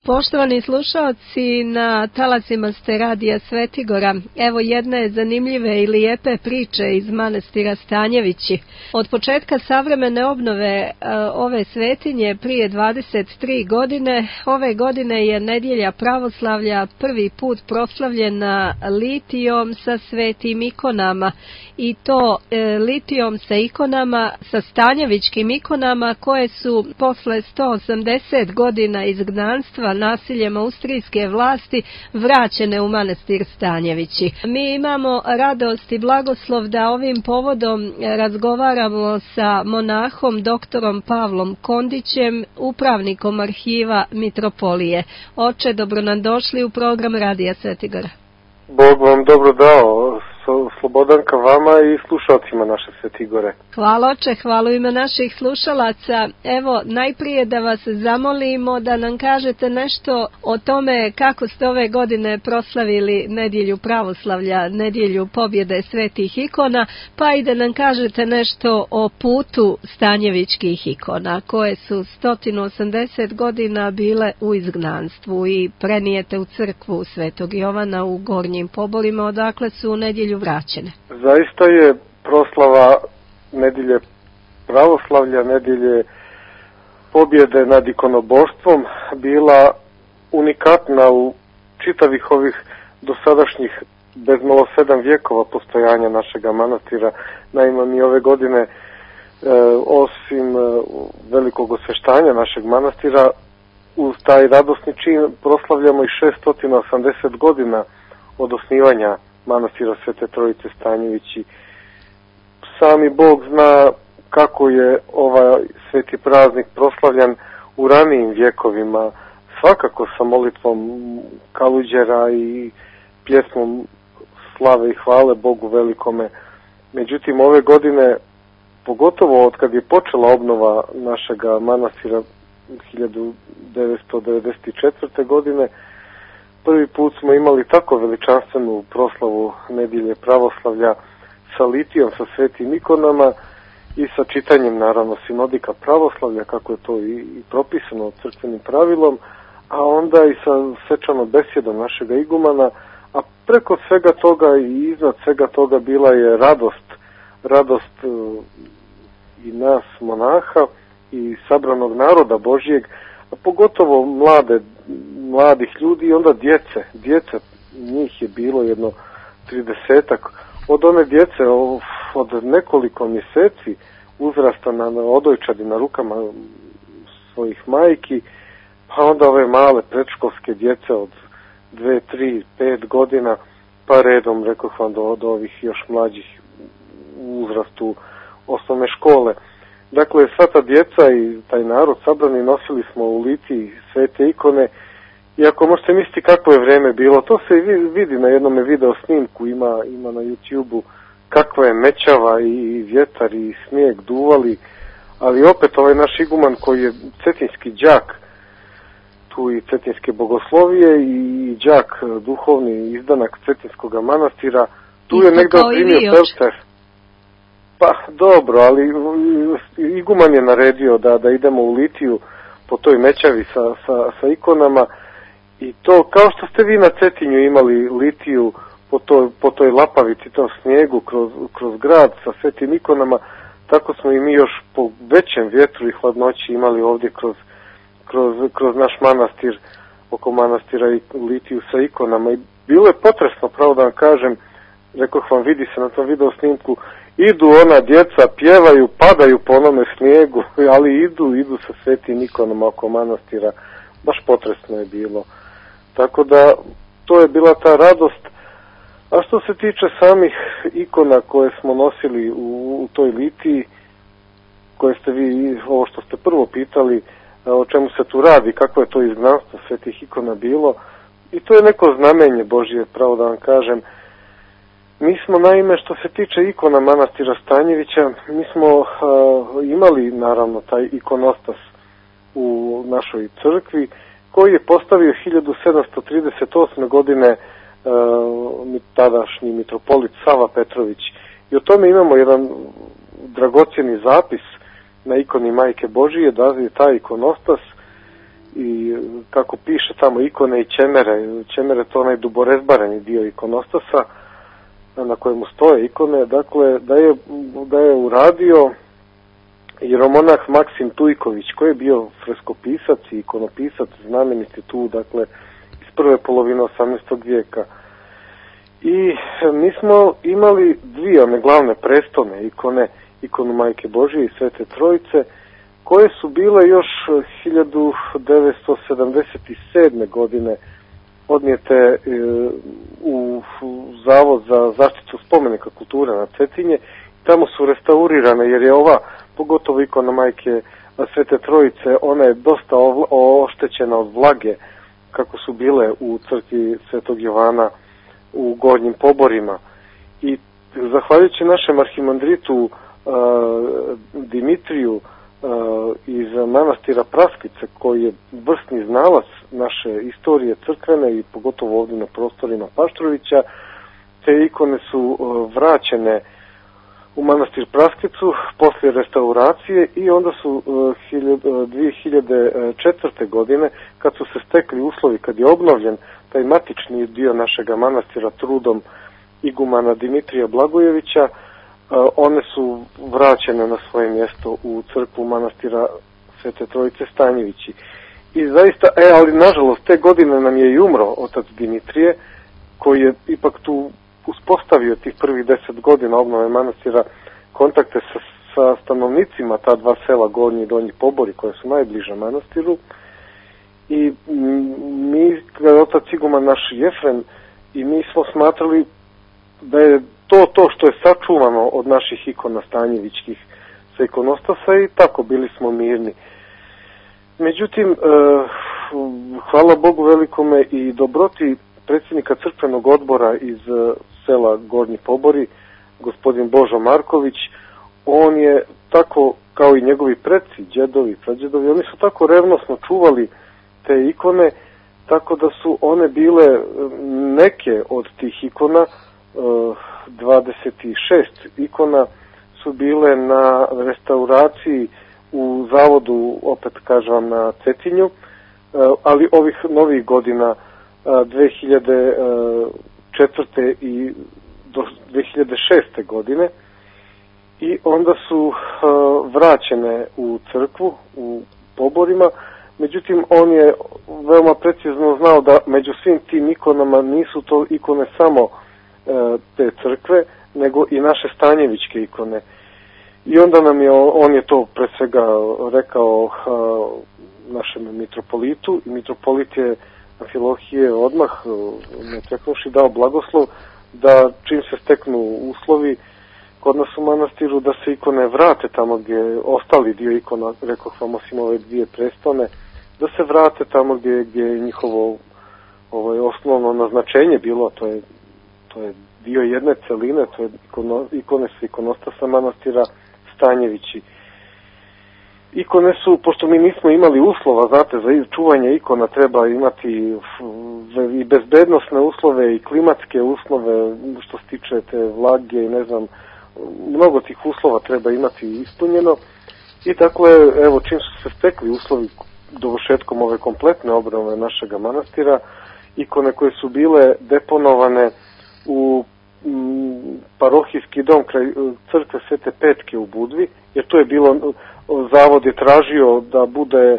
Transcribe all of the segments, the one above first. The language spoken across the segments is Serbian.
Poštovani slušaoci, na talasima ste radija Svetigora. Evo jedne zanimljive i lijepe priče iz manastira Stanjevići. Od početka savremene obnove ove svetinje prije 23 godine, ove godine je nedjelja pravoslavlja prvi put proslavljena litijom sa svetim ikonama. I to litijom sa ikonama, sa stanjevičkim ikonama koje su posle 180 godina izgnanstva nasiljem austrijske vlasti vraćene u manastir Stanjevići. Mi imamo radost i blagoslov da ovim povodom razgovaramo sa monahom doktorom Pavlom Kondićem, upravnikom arhiva Mitropolije. Oče, dobro nam došli u program Radija Svetigora. Bog vam dobro dao, slobodanka vama i slušalcima naše Svetigore. Hvala oče, hvala u ime naših slušalaca. Evo, najprije da vas zamolimo da nam kažete nešto o tome kako ste ove godine proslavili nedjelju pravoslavlja, nedjelju pobjede svetih ikona, pa i da nam kažete nešto o putu stanjevičkih ikona, koje su 180 godina bile u izgnanstvu i prenijete u crkvu Svetog Jovana u Gornjim Poborima, odakle su u nedjelju vraćene. Zaista je proslava nedjelje pravoslavlja, nedjelje pobjede nad ikonoboštvom bila unikatna u čitavih ovih dosadašnjih bezmalo 7 vjekova postojanja našega manastira. Naime, mi ove godine, osim velikog osveštanja našeg manastira, uz taj radosni čin proslavljamo i 680 godina od osnivanja manastira Svete Trojice Stanjevići. Sami Bog zna kako je ovaj sveti praznik proslavljan u ranijim vjekovima, svakako sa molitvom kaluđera i pjesmom slave i hvale Bogu velikome. Međutim, ove godine, pogotovo od kad je počela obnova našega manastira 1994. godine, prvi put smo imali tako veličanstvenu proslavu nedjelje pravoslavlja sa litijom, sa svetim ikonama i sa čitanjem, naravno, sinodika pravoslavlja, kako je to i propisano crkvenim pravilom, a onda i sa svečanom besjedom našega igumana, a preko svega toga i iznad svega toga bila je radost i nas monaha i sabranog naroda Božijeg, a pogotovo mladih ljudi i onda djece, njih je bilo jedno 30-ak, od one djece od nekoliko mjeseci uzrasta na odojčadi na rukama svojih majki, pa onda ove male predškolske djece od 2, 3, 5 godina, pa redom, rekoh vam, do ovih još mlađih uzrastu osnovne škole. Dakle, sva ta djeca i taj narod sabrani nosili smo u litiji svete ikone, i ako možete misliti kakvo je vreme bilo, to se vidi na jednom video snimku, ima na YouTube-u, kakva je mećava i vjetar i snijeg duvali, ali opet ovaj naš iguman koji je cetinski đak, tu i cetinske bogoslovije i đak duhovni izdanak cetinskog manastira, tu je negdje primio pelcer. Pa dobro, ali iguman je naredio da idemo u litiju po toj mećavi sa ikonama, i to kao što ste vi na Cetinju imali litiju po toj lapavici, tom snijegu kroz grad sa svetim ikonama, tako smo i mi još po većem vjetru i hladnoći imali ovdje kroz naš manastir, oko manastira i litiju sa ikonama. I bilo je potresno, pravo da vam kažem, rekoh vam, vidi se na tom video snimku, idu ona djeca, pjevaju, padaju po onome snijegu, ali idu sa svetim ikonama oko manastira, baš potresno je bilo. Tako da, to je bila ta radost. A što se tiče samih ikona koje smo nosili u toj litiji, koje ste vi, ovo što ste prvo pitali, o čemu se tu radi, kako je to izgnanstvo svetih ikona bilo, i to je neko znamenje Božje, pravo da vam kažem. Mi smo, naime, što se tiče ikona manastira Stanjevića, mi smo imali, naravno, taj ikonostas u našoj crkvi, koji je postavio 1738. godine tadašnji mitropolit Sava Petrović. I o tome imamo jedan dragocjeni zapis na ikoni Majke Božije, da je taj ikonostas i kako piše tamo ikone i ćemere. Ćemere to onaj duborezbareni dio ikonostasa na kojemu stoje ikone, dakle da je uradio jeromonah Maksim Tujković, koji je bio freskopisac i ikonopisac, znameniti tu, dakle, iz prve polovine 18. vijeka. I mi smo imali dvije one glavne prestolne ikone, ikonu Majke Božije i Svete Trojice, koje su bile još 1977. godine odnijete u Zavod za zaštitu spomenika kulture na Cetinje. Tamo su restaurirane, jer je ova, pogotovo ikona Majke Svete Trojice, ona je dosta oštećena od vlage, kako su bile u crkvi Svetog Jovana u Gornjim Poborima. I zahvaljujući našem arhimandritu Dimitriju iz manastira Praskice, koji je vrsni znalac naše istorije crkvene i pogotovo ovdje na prostorima Paštrovića, te ikone su vraćene u manastir Praskicu poslije restauracije i onda su 2004. godine, kad su se stekli uslovi, kad je obnovljen taj matični dio našega manastira trudom igumana Dimitrija Blagojevića, one su vraćene na svoje mjesto u crkvu manastira Svete Trojice Stanjevići. I zaista, ali nažalost, te godine nam je i umro otac Dimitrije, koji je ipak tu uspostavio tih prvih 10 godina obnove manastira kontakte sa stanovnicima ta dva sela, Gornji i Donji Pobori, koje su najbliže manastiru. I mi, otac iguman naš Jefrem, i mi smo smatrali da je to što je sačuvano od naših ikona stanjevićkih sa ikonostasa, i tako bili smo mirni. Međutim, hvala Bogu velikome i dobroti predsjednika crkvenog odbora iz sela Gornji Pobori, gospodin Božo Marković, on je tako, kao i njegovi preci, djedovi, prađedovi, oni su tako revnosno čuvali te ikone, tako da su one bile, neke od tih ikona, 26 ikona su bile na restauraciji u zavodu, opet kažem, na Cetinju, ali ovih novih godina 2004. i do 2006. godine, i onda su vraćene u crkvu u Poborima. Međutim, on je veoma precizno znao da među svim tim ikonama nisu to ikone samo te crkve, nego i naše stanjevićke ikone. I onda on je to pre svega rekao našem mitropolitu, i mitropolit je Amfilohije odmah, ne čeknuši, dao blagoslov da čim se steknu uslovi kod nas u manastiru, da se ikone vrate tamo gdje je ostali dio ikona, rekao vam, osim ove dvije prestone, da se vrate tamo gdje je njihovo osnovno naznačenje bilo, to je dio jedne celine, to je ikone sa ikonostasa manastira Stanjevići. Ikone su, pošto mi nismo imali uslova, znate, za čuvanje ikona treba imati i bezbednosne uslove i klimatske uslove, što se tiče te vlage i ne znam, mnogo tih uslova treba imati ispunjeno. I tako je, evo, čim su se stekli uslovi dovršetkom ove kompletne obnove našega manastira, ikone koje su bile deponovane u parohijski dom kraj crkve Svete Petke u Budvi, jer to je bilo, zavod je tražio da bude,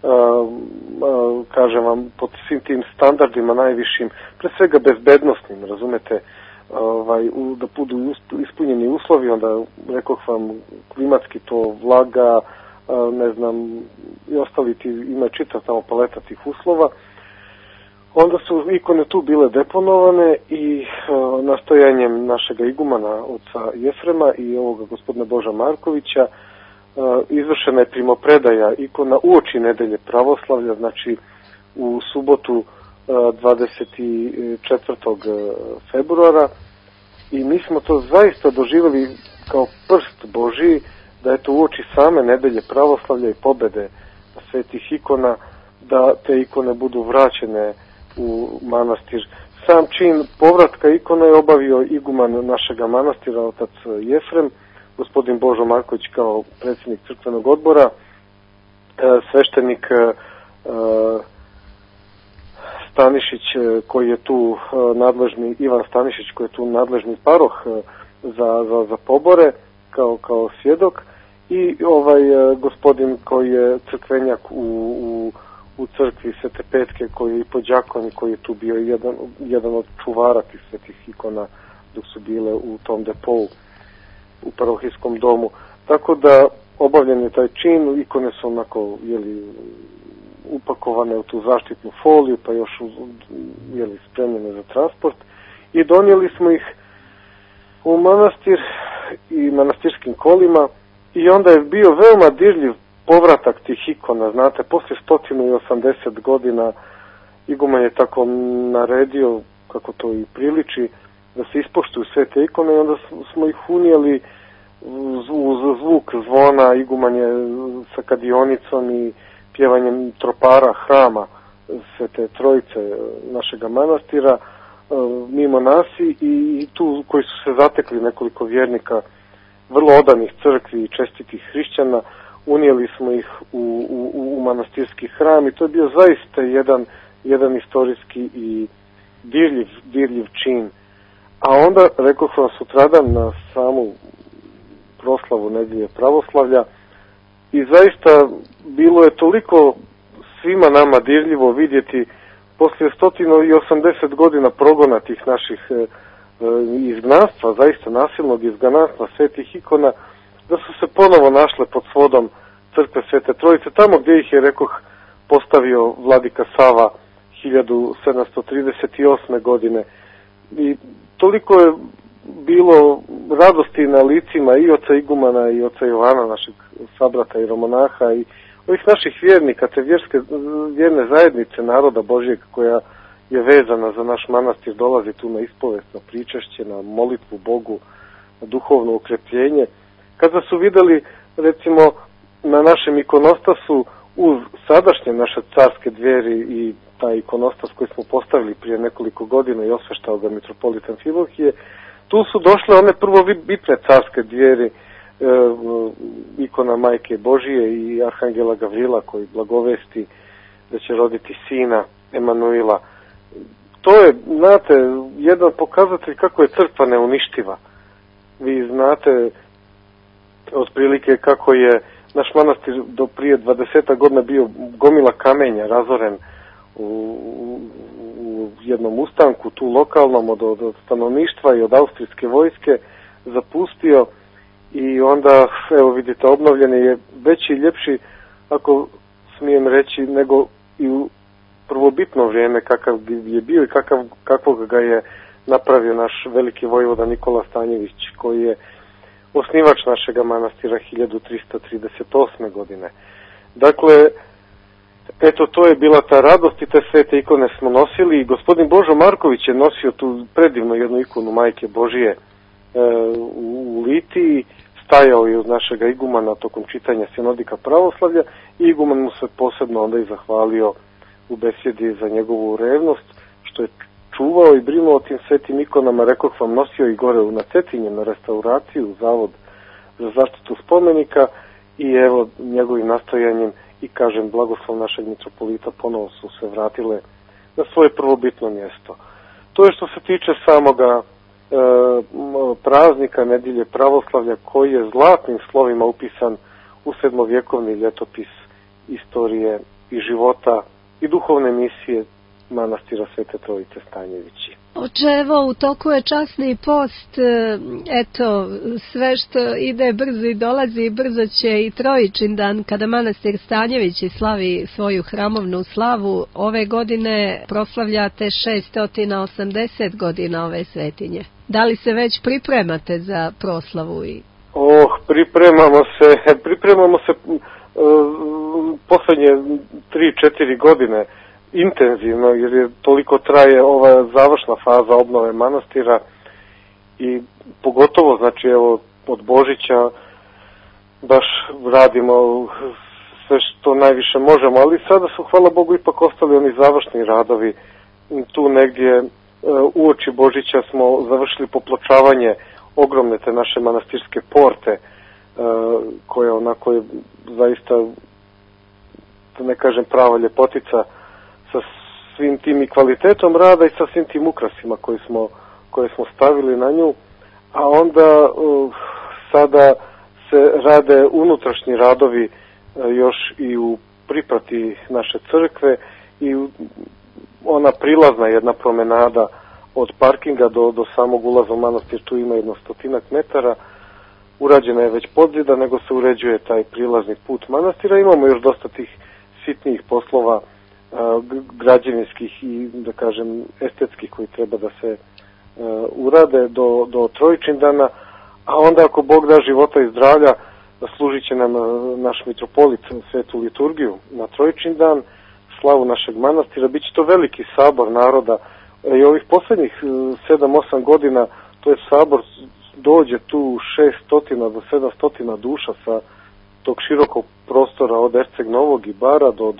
kažem vam, pod svim tim standardima najvišim, pre svega bezbednostnim, razumete, da budu ispunjeni uslovi, onda rekoh vam, klimatski to, vlaga, ne znam, i ostali ima čitav tamo paleta tih uslova. Onda su ikone tu bile deponovane i nastojanjem našega igumana, oca Jefrema, i ovoga gospodina Boža Markovića, izvršena je primopredaja ikona uoči nedelje pravoslavlja, znači u subotu 24. februara, i mi smo to zaista doživjeli kao prst Božiji, da je to uoči same nedelje pravoslavlja i pobede svetih ikona, da te ikone budu vraćene u manastir. Sam čin povratka ikona je obavio iguman našega manastira, otac Jefrem, gospodin Božo Marković kao predsjednik crkvenog odbora, sveštenik Stanišić koji je tu nadležni, Ivan Stanišić koji je tu nadležni paroh za pobore kao svjedok, i gospodin koji je crkvenjak u crkvi Svete Petke, koji je i podjakon i koji je tu bio jedan od čuvara tih svetih ikona dok su bile u tom depou u parohijskom domu. Tako da obavljen je taj čin, ikone su onako upakovane u tu zaštitnu foliju, pa još spremljene za transport, i donijeli smo ih u manastir i manastirskim kolima, i onda je bio veoma dirljiv povratak tih ikona. Znate, poslije 180 godina iguman je tako naredio, kako to i priliči, da se ispoštuju sve te ikone, i onda smo ih unijeli uz zvuk zvona, iguman je sa kadionicom i pjevanjem tropara hrama Svete Trojice našega manastira mimo nas, i tu koji su se zatekli nekoliko vjernika vrlo odanih crkvi i čestitih hrišćana, unijeli smo ih u manastirski hram, i to je bio zaista jedan istorijski i dirljiv čin. A onda, rekao sam sutradan na samu proslavu nedjelje pravoslavlja, i zaista bilo je toliko svima nama dirljivo vidjeti poslije 180 godina progona tih naših izgnanstva, zaista nasilnog izgnanstva svetih ikona, da su se ponovo našle pod svodom crkve Svete Trojice, tamo gdje ih je, rekoh, postavio vladika Sava 1738. godine. I toliko je bilo radosti na licima i oca igumana i oca Jovana, našeg sabrata i romonaha, i ovih naših vjernika, te vjerne zajednice naroda Božjeg koja je vezana za naš manastir, dolazi tu na ispovest, na pričešće, na molitvu Bogu, na duhovno ukrepljenje. Kada su vidjeli, recimo, na našem ikonostasu uz sadašnje naše carske dveri i taj ikonostas koji smo postavili prije nekoliko godina i osveštao ga mitropolit Amfilohije, tu su došle one prvobitne carske dveri, ikona Majke Božije i Arhangela Gavrila koji blagovesti da će roditi sina Emanuila. To je, znate, jedan pokazatelj kako je crkva neuništiva. Vi znate otprilike kako je naš manastir do prije 20 godina bio gomila kamenja, razoren u jednom ustanku tu lokalnom od stanovništva i od austrijske vojske, zapustio, i onda, evo vidite, obnovljen je veći i ljepši, ako smijem reći, nego i u prvobitno vrijeme kakav je bio i kakvog ga je napravio naš veliki vojvoda Nikola Stanjević, koji je osnivač našega manastira 1338. godine. Dakle, eto, to je bila ta radost i te svete ikone smo nosili, i gospodin Božo Marković je nosio tu predivnu jednu ikonu Majke Božije u litiji, stajao je uz našega igumana tokom čitanja sinodika pravoslavlja, i iguman mu se posebno onda i zahvalio u besjedi za njegovu revnost, što je čuvao i brinuo o tim svetim ikonama. Rekoh vam, nosio i gore na Cetinje na restauraciju, u Zavod za zaštitu spomenika, i evo njegovim nastojanjem i, kažem, blagoslov našeg mitropolita ponovo su se vratile na svoje prvobitno mjesto. To je što se tiče samoga praznika nedjelje pravoslavlja, koji je zlatnim slovima upisan u sedmovjekovni ljetopis istorije i života i duhovne misije manastira Svete Trojice Stanjevići. Oče, evo, u toku je časni post, eto, sve što ide brzo i dolazi, brzo će i Trojičin dan, kada manastir Stanjevići slavi svoju hramovnu slavu. Ove godine proslavljate 680 godina ove svetinje. Da li se već pripremate za proslavu? Pripremamo se posljednje 3-4 godine intenzivno, jer je toliko traje ova završna faza obnove manastira, i pogotovo, znači, evo, od Božića baš radimo sve što najviše možemo, ali sada su, hvala Bogu, ipak ostali oni završni radovi. Tu negdje uoči Božića smo završili popločavanje ogromne te naše manastirske porte, koja onako je zaista da ne kažem prava ljepotica sa svim tim i kvalitetom rada i sa svim tim ukrasima koje smo stavili na nju, a onda sada se rade unutrašnji radovi još i u priprati naše crkve i ona prilazna jedna promenada od parkinga do samog ulaza u manastir, tu ima 100 metara, urađena je već podzida, nego se uređuje taj prilazni put manastira. Imamo još dosta tih sitnijih poslova građevinskih i, da kažem, estetskih koji treba da se urade do Trojičindana, a onda ako Bog da života i zdravlja, služit će nam naš mitropolit svetu liturgiju na Trojičindan, slavu našeg manastira. Biće to veliki sabor naroda i ovih posljednjih 7-8 godina to je sabor, dođe tu 600 do 700 duša sa tog širokog prostora od Erceg Novog i Bara do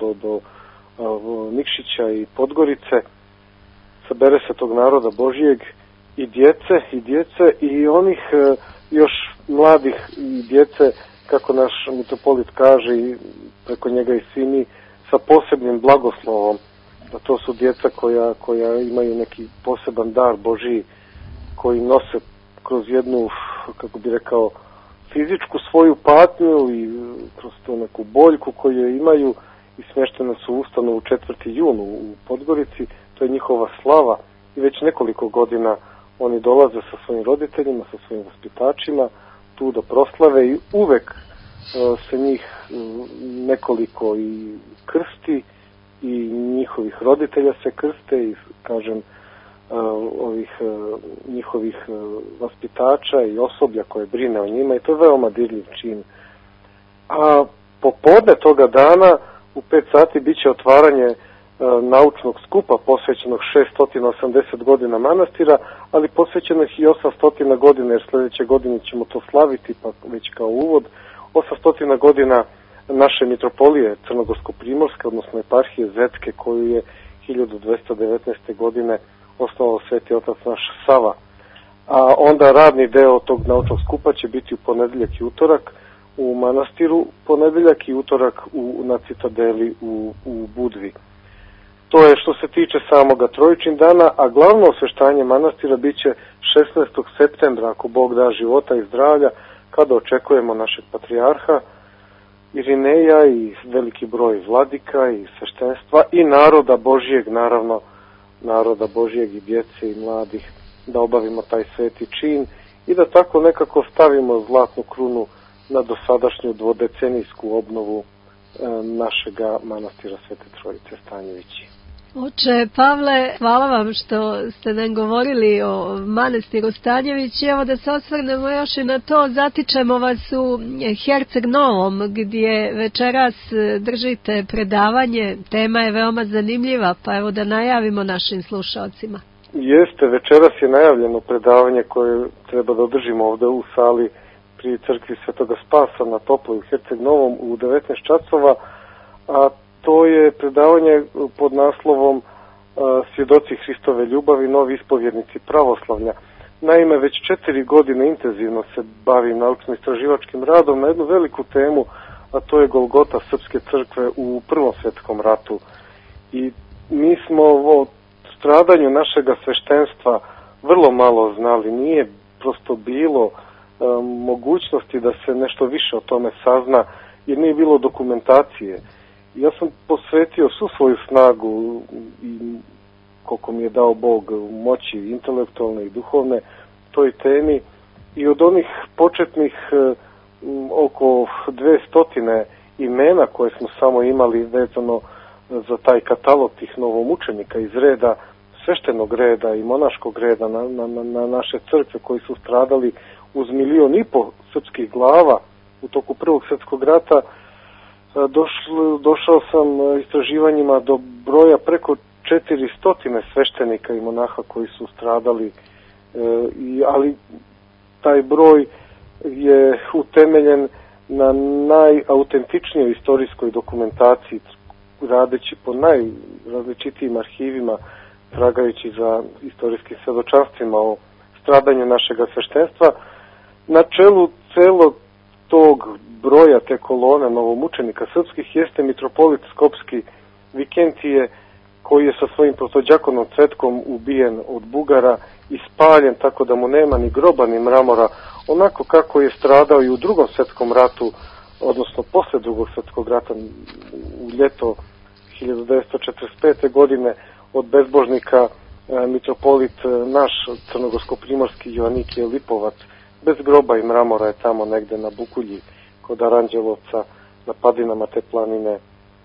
Nikšića i Podgorice. Sabere se tog naroda Božijeg i djece i onih još mladih i djece, kako naš mitropolit kaže, i preko njega i svi mi, sa posebnim blagoslovom. Da to su djeca koja imaju neki poseban dar Božiji, koji nose kroz jednu, kako bi rekao, fizičku svoju patnju i kroz to neku boljku koju imaju i smještene su u ustanovu 4. jun u Podgorici. To je njihova slava i već nekoliko godina oni dolaze sa svojim roditeljima, sa svojim vaspitačima tu da proslave i uvek se njih nekoliko i krsti i njihovih roditelja se krste i, kažem, ovih njihovih vaspitača i osoblja koje brine o njima i to je veoma dirljiv čin. A popodne toga dana u 5 sati bit će otvaranje naučnog skupa posvećenog 680 godina manastira, ali posvećenog i 800 godina, jer sljedeće godine ćemo to slaviti, pa već kao uvod, 800 godina naše mitropolije Crnogorsko-Primorske, odnosno eparhije Zetske, koju je 1219. godine osnovao sveti otac naš Sava. A onda radni deo tog naučnog skupa će biti u ponedeljak i utorak u manastiru, ponedeljak i utorak na Citadeli u Budvi. To je što se tiče samoga Trojičindana, a glavno osveštanje manastira bit će 16. septembra, ako Bog da života i zdravlja, kada očekujemo našeg patrijarha Irineja i veliki broj vladika i sveštenstva i naroda Božijeg, naravno, naroda Božijeg i djece i mladih, da obavimo taj sveti čin i da tako nekako stavimo zlatnu krunu na dosadašnju dvodecenijsku obnovu našega manastira Svete Trojice Stanjevići. Oče Pavle, hvala vam što ste nam govorili o manastiru Stanjevići. Evo da se osvrnemo još i na to, zatičemo vas u Herceg Novom, gdje večeras držite predavanje. Tema je veoma zanimljiva, pa evo da najavimo našim slušalcima. Jeste, večeras je najavljeno predavanje koje treba da održimo ovdje u sali pri crkvi Svetoga Spasa na Toploj u Herceg Novom u 19 časova, a to je predavanje pod naslovom Svjedoci Hristove ljubavi, novi ispovjednici pravoslavlja. Naime, već 4 godine intenzivno se bavim naučno-istraživačkim radom na jednu veliku temu, a to je Golgota Srpske crkve u Prvom svjetskom ratu. I mi smo o stradanju našega sveštenstva vrlo malo znali, nije prosto bilo mogućnosti da se nešto više o tome sazna, jer nije bilo dokumentacije. Ja sam posvetio svu svoju snagu i koliko mi je dao Bog moći intelektualne i duhovne toj temi i od onih početnih oko 200 imena koje smo samo imali vezano za taj katalog tih novomučenika iz reda, sveštenog reda i monaškog reda na naše crkve koji su stradali uz 1,5 miliona srpskih glava u toku Prvog svjetskog rata, došao sam istraživanjima do broja preko 400 sveštenika i monaha koji su stradali, ali taj broj je utemeljen na najautentičnijoj istorijskoj dokumentaciji, radeći po najrazličitijim arhivima, tragajući za istorijskim svedočanstvima o stradanju našega sveštenstva. Na čelu celog tog broja te kolone novomučenika srpskih jeste mitropolit Skopski Vikentije, koji je sa svojim protođakonom Cvetkom ubijen od Bugara i spaljen, tako da mu nema ni groba ni mramora, onako kako je stradao i u Drugom svjetskom ratu, odnosno posle Drugog svjetskog rata u ljeto 1945. godine od bezbožnika mitropolit naš crnogorsko-primorski Joanikije Lipovac, bez groba i mramora je tamo negde na Bukulji kod Aranđelovca, na padinama te planine,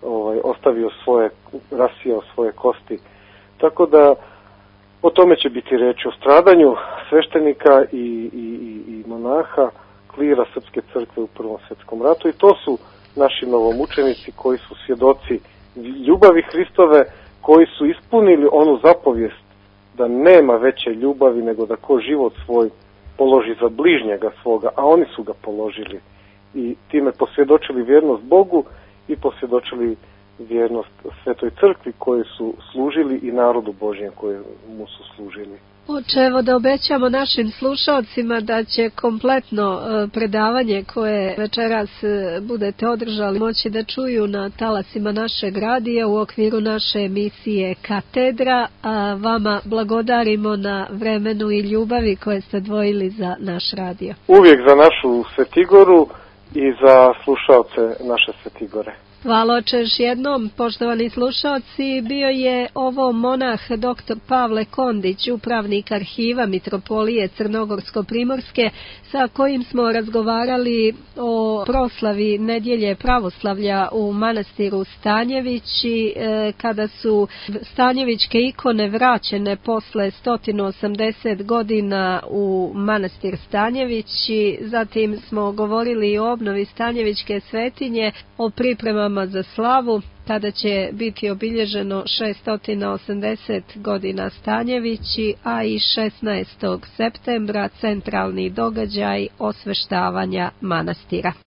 rasijao svoje kosti. Tako da o tome će biti reč, o stradanju sveštenika i monaha, klira Srpske crkve u Prvom svjetskom ratu, i to su naši novomučenici koji su svjedoci ljubavi Hristove, koji su ispunili onu zapovijest da nema veće ljubavi nego da ko život svoj položi za bližnjega svoga, a oni su ga položili i time posvjedočili vjernost Bogu i posvjedočili vjernost Svetoj crkvi koju su služili i narodu Božjem koju mu su služili. Oče, evo da obećamo našim slušalcima da će kompletno predavanje koje večeras budete održali moći da čuju na talasima našeg radija u okviru naše emisije Katedra, a vama blagodarimo na vremenu i ljubavi koje ste odvojili za naš radio. Uvijek za našu Svetigoru i za slušalce naše Svetigore. Hvala oče još jednom, poštovani slušalci, bio je ovo monah dr. Pavle Kondić, upravnik arhiva Mitropolije Crnogorsko-Primorske, sa kojim smo razgovarali o proslavi nedjelje pravoslavlja u manastiru Stanjevići, kada su Stanjevićke ikone vraćene posle 180 godina u manastir Stanjevići. Zatim smo govorili o obnovi Stanjevićke svetinje, o pripremama za slavu, tada će biti obilježeno 680 godina Stanjevići, a i 16. septembra centralni događaj osveštavanja manastira.